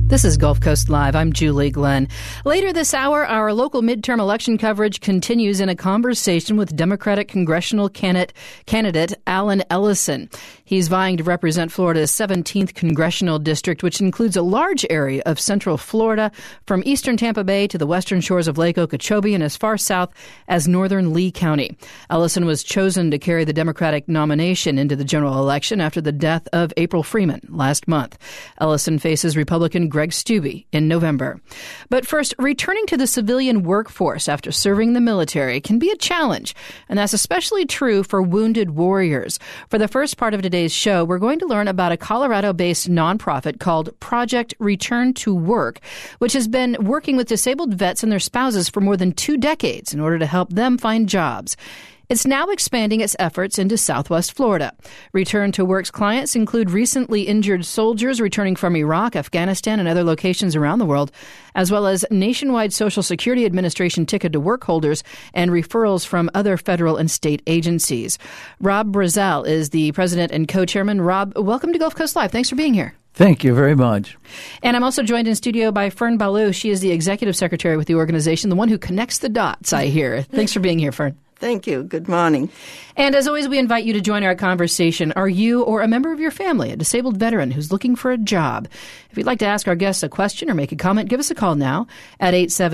This is Gulf Coast Live. I'm Julie Glenn. Later this hour, our local midterm election coverage continues in a conversation with Democratic congressional candidate Allen Ellison. He's vying to represent Florida's 17th congressional district, which includes a large area of central Florida, from eastern Tampa Bay to the western shores of Lake Okeechobee and as far south as northern Lee County. Ellison was chosen to carry the Democratic nomination into the general election after the death of April Freeman last month. Ellison faces Republican Greg Steube in November. But first, returning to the civilian workforce after serving the military can be a challenge, and that's especially true for wounded warriors. For the first part of today's show, we're going to learn about a Colorado-based nonprofit called Project Return to Work, which has been working with disabled vets and their spouses for more than 2 decades in order to help them find jobs. It's now expanding its efforts into Southwest Florida. Return to Work's clients include recently injured soldiers returning from Iraq, Afghanistan, and other locations around the world, as well as nationwide Social Security Administration ticket to work holders and referrals from other federal and state agencies. Rob Brazel is the president and co-chairman. Rob, welcome to Gulf Coast Live. Thanks for being here. Thank you very much. And I'm also joined in studio by Fern Ballou. She is the executive secretary with the organization, the one who connects the dots, I hear. Thanks for being here, Fern. Thank you. Good morning. And as always, we invite you to join our conversation. Are you or a member of your family a disabled veteran who's looking for a job? If you'd like to ask our guests a question or make a comment, give us a call now at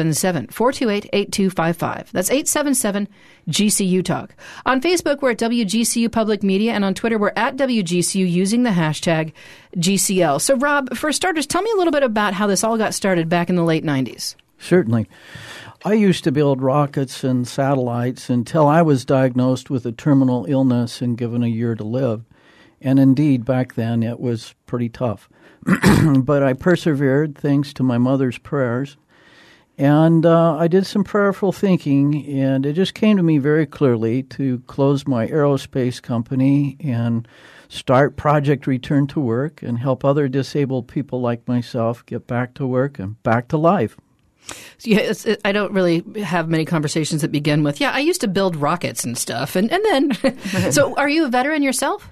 877-428-8255. That's 877-GCU-TALK. On Facebook, we're at WGCU Public Media, and on Twitter, we're at WGCU using the hashtag GCL. So, Rob, for starters, tell me a little bit about how this all got started back in the late 90s. Certainly. I used to build rockets and satellites until I was diagnosed with a terminal illness and given a year to live. And indeed, back then, it was pretty tough. But I persevered thanks to my mother's prayers. And I did some prayerful thinking, and it just came to me very clearly to close my aerospace company and start Project Return to Work and help other disabled people like myself get back to work and back to life. Yeah, I don't really have many conversations that begin with, I used to build rockets and stuff. And then, so are you a veteran yourself?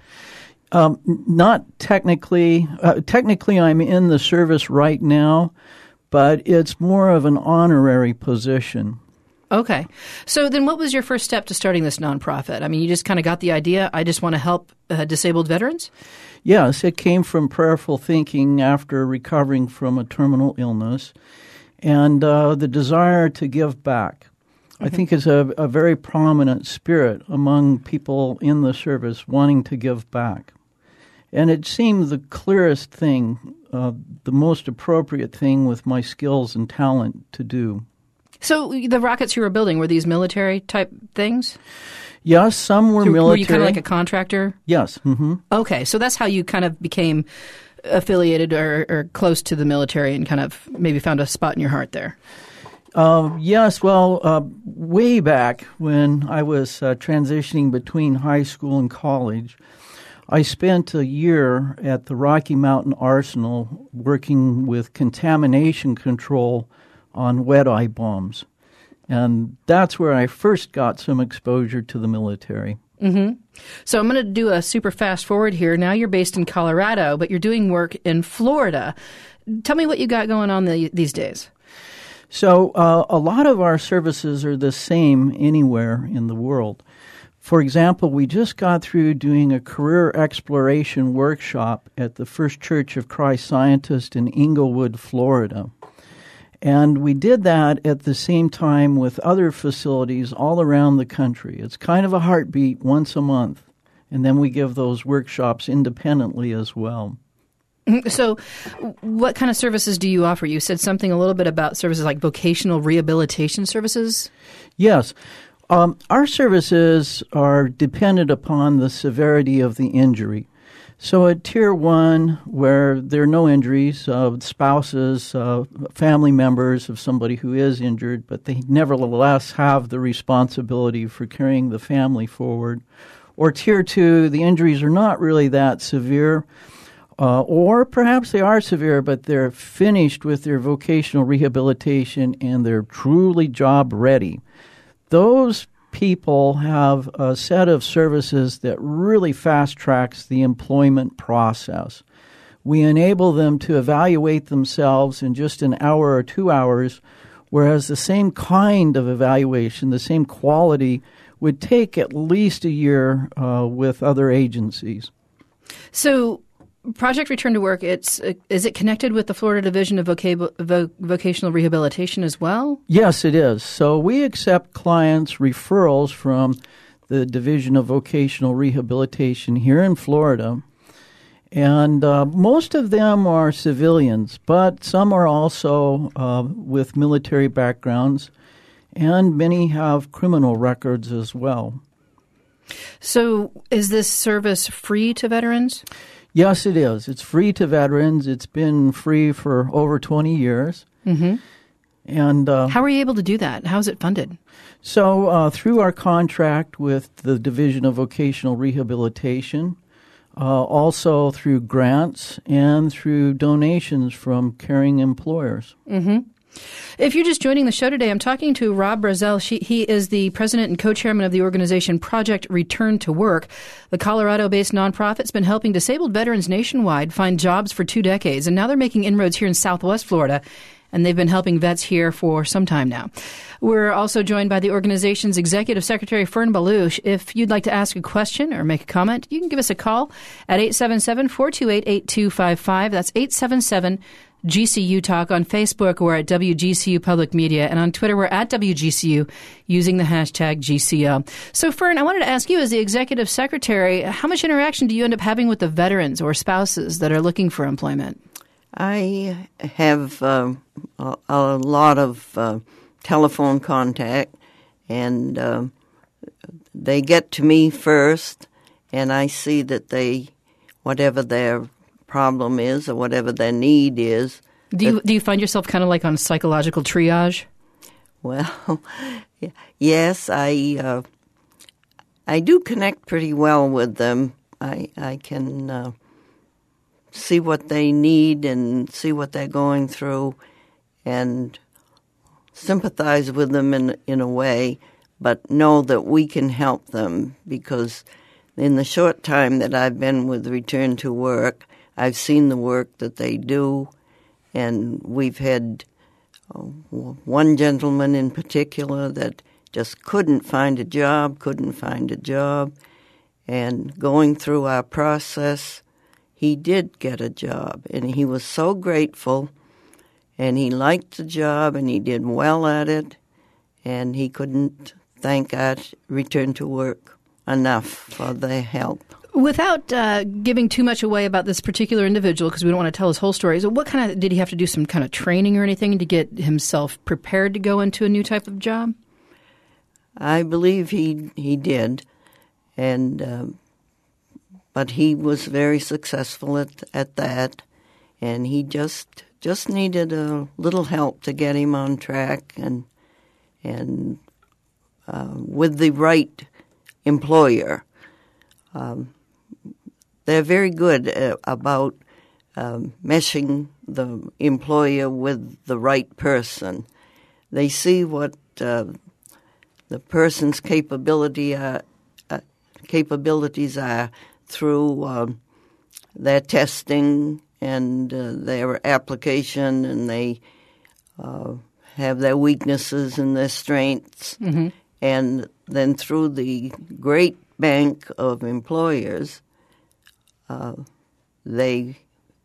Not technically. Technically, I'm in the service right now, but it's more of an honorary position. Okay. So then what was your first step to starting this nonprofit? I mean, you just kind of got the idea, I just want to help disabled veterans? Yes, it came from prayerful thinking after recovering from a terminal illness. And the desire to give back, I think, is a very prominent spirit among people in the service wanting to give back. And it seemed the clearest thing, the most appropriate thing with my skills and talent to do. So the rockets you were building, were these military-type things? Yes, some were military. Were you kind of like a contractor? Yes. Mm-hmm. Okay, so that's how you kind of became affiliated or close to the military and kind of maybe found a spot in your heart there. Yes, well, way back when I was transitioning between high school and college, I spent a year at the Rocky Mountain Arsenal working with contamination control on wet-eye bombs. And that's where I first got some exposure to the military. Mm-hmm. So I'm going to do a super fast forward here. Now you're based in Colorado, but you're doing work in Florida. Tell me what you got going on these days. So a lot of our services are the same anywhere in the world. For example, we just got through doing a career exploration workshop at the First Church of Christ Scientist in Inglewood, Florida. And we did that at the same time with other facilities all around the country. It's kind of a heartbeat once a month. And then we give those workshops independently as well. So what kind of services do you offer? You said something a little bit about services like vocational rehabilitation services? Yes. Our services are dependent upon the severity of the injury. So at Tier 1, where there are no injuries, spouses, family members of somebody who is injured, but they nevertheless have the responsibility for carrying the family forward. Or Tier 2, the injuries are not really that severe, or perhaps they are severe, but they're finished with their vocational rehabilitation and they're truly job ready. Those people have a set of services that really fast tracks the employment process. we enable them to evaluate themselves in just an hour or 2 hours, whereas the same kind of evaluation, the same quality, would take at least a year with other agencies. So Project Return to Work, is it connected with the Florida Division of Vocational Rehabilitation as well? Yes, it is. So we accept clients' referrals from the Division of Vocational Rehabilitation here in Florida. And most of them are civilians, but some are also with military backgrounds, and many have criminal records as well. So is this service free to veterans? Yes, it is. It's free to veterans. It's been free for over 20 years. Mm-hmm. And how are you able to do that? How is it funded? So through our contract with the Division of Vocational Rehabilitation, also through grants and through donations from caring employers. Mm-hmm. If you're just joining the show today, I'm talking to Rob Brazel. He is the president and co-chairman of the organization Project Return to Work. The Colorado-based nonprofit's been helping disabled veterans nationwide find jobs for 2 decades, and now they're making inroads here in Southwest Florida, and they've been helping vets here for some time now. We're also joined by the organization's executive secretary, Fern Baluch. If you'd like to ask a question or make a comment, you can give us a call at 877-428-8255. That's 877-GCU Talk. On Facebook, we're at WGCU Public Media, and on Twitter, we're at WGCU using the hashtag GCO. So, Fern, I wanted to ask you, as the executive secretary, how much interaction do you end up having with the veterans or spouses that are looking for employment? I have a lot of telephone contact, and they get to me first, and I see that whatever their problem is or whatever their need is. Do you find yourself kind of like on psychological triage? Well, yes, I do connect pretty well with them. I can see what they need and see what they're going through and sympathize with them in a way, but know that we can help them, because in the short time that I've been with Return to Work, I've seen the work that they do, and we've had one gentleman in particular that just couldn't find a job, and going through our process, he did get a job, and he was so grateful, and he liked the job, and he did well at it, and he couldn't thank our Return to Work enough for their help. Without giving too much away about this particular individual, because we don't want to tell his whole story, so did he have to do some kind of training or anything to get himself prepared to go into a new type of job? I believe he did, and but he was very successful at that, and he just needed a little help to get him on track, and with the right employer. They're very good about meshing the employer with the right person. They see what the person's capabilities are through their testing and their application, and they have their weaknesses and their strengths. Mm-hmm. And then through the great bank of employers, they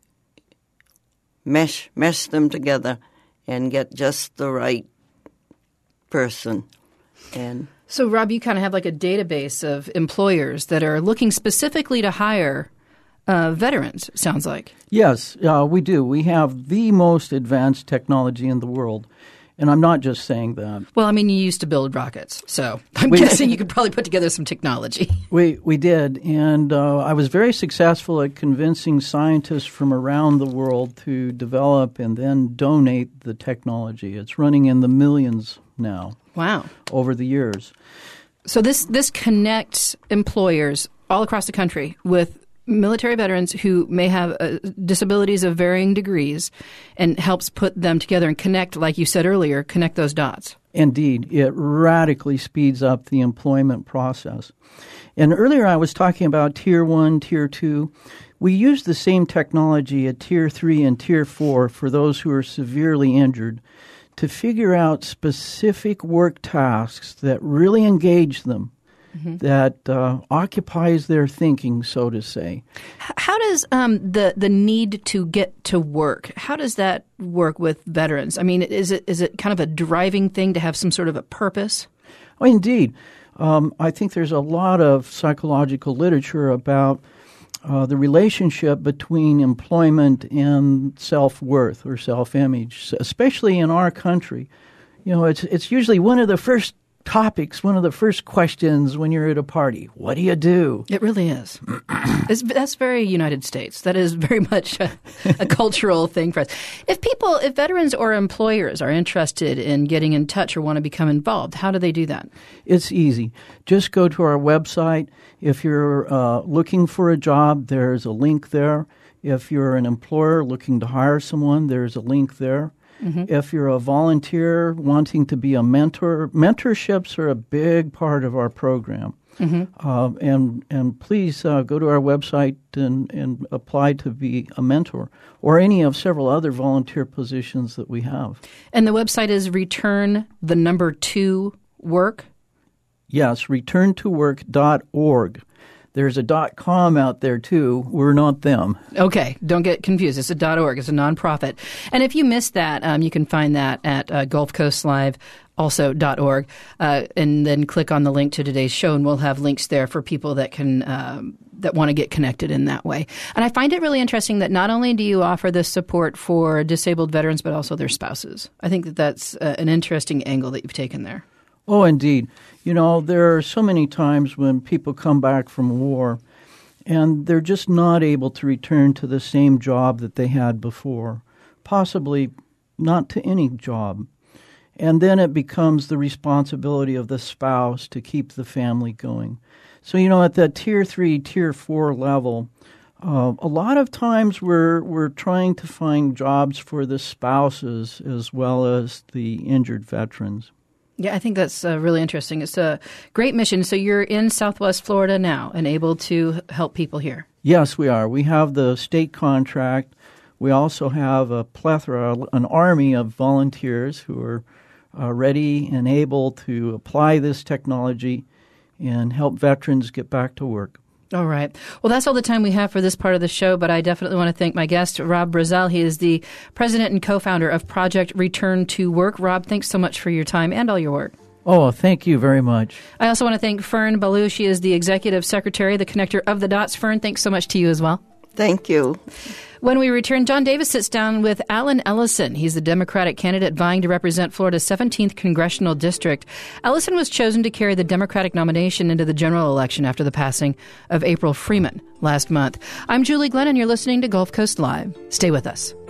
mesh them together and get just the right person. And so, Rob, you kind of have like a database of employers that are looking specifically to hire veterans, it sounds like. Yes, we do. We have the most advanced technology in the world. And I'm not just saying that. Well, I mean, you used to build rockets, so I'm guessing you could probably put together some technology. We did, and I was very successful at convincing scientists from around the world to develop and then donate the technology. It's running in the millions now. Wow. Over the years. So this connects employers all across the country with military veterans who may have disabilities of varying degrees, and helps put them together and connect, like you said earlier, connect those dots. Indeed. It radically speeds up the employment process. And earlier I was talking about Tier 1, Tier 2. We use the same technology at Tier 3 and Tier 4 for those who are severely injured to figure out specific work tasks that really engage them, that occupies their thinking, so to say. How does the need to get to work, how does that work with veterans? I mean, is it kind of a driving thing to have some sort of a purpose? Oh, indeed. I think there's a lot of psychological literature about the relationship between employment and self-worth or self-image, especially in our country. You know, it's usually one of the first topics, one of the first questions when you're at a party. What do you do? It really is. That's very United States. That is very much a cultural thing for us. If veterans or employers are interested in getting in touch or want to become involved, how do they do that? It's easy. Just go to our website. If you're looking for a job, there's a link there. If you're an employer looking to hire someone, there's a link there. If you're a volunteer wanting to be a mentor, mentorships are a big part of our program. And please go to our website and apply to be a mentor or any of several other volunteer positions that we have. And the website is return2work? Yes, return2work.org. There's a .com out there, too. We're not them. Okay. Don't get confused. It's a .org. It's a nonprofit. And if you missed that, you can find that at Gulf Coast Live, also .org, and then click on the link to today's show, and we'll have links there for people that can that want to get connected in that way. And I find it really interesting that not only do you offer this support for disabled veterans, but also their spouses. I think that's an interesting angle that you've taken there. Oh, indeed. You know, there are so many times when people come back from war and they're just not able to return to the same job that they had before, possibly not to any job. And then it becomes the responsibility of the spouse to keep the family going. So, you know, at that Tier 3, Tier 4 level, a lot of times we're trying to find jobs for the spouses as well as the injured veterans. Yeah, I think that's really interesting. It's a great mission. So you're in Southwest Florida now and able to help people here. Yes, we are. We have the state contract. We also have a plethora, an army of volunteers who are ready and able to apply this technology and help veterans get back to work. All right. Well, that's all the time we have for this part of the show, but I definitely want to thank my guest, Rob Brazel. He is the president and co-founder of Project Return to Work. Rob, thanks so much for your time and all your work. Oh, thank you very much. I also want to thank Fern Ballou. She is the executive secretary, the connector of the dots. Fern, thanks so much to you as well. Thank you. When we return, John Davis sits down with Allen Ellison. He's the Democratic candidate vying to represent Florida's 17th congressional district. Ellison was chosen to carry the Democratic nomination into the general election after the passing of April Freeman last month. I'm Julie Glenn, and you're listening to Gulf Coast Live. Stay with us.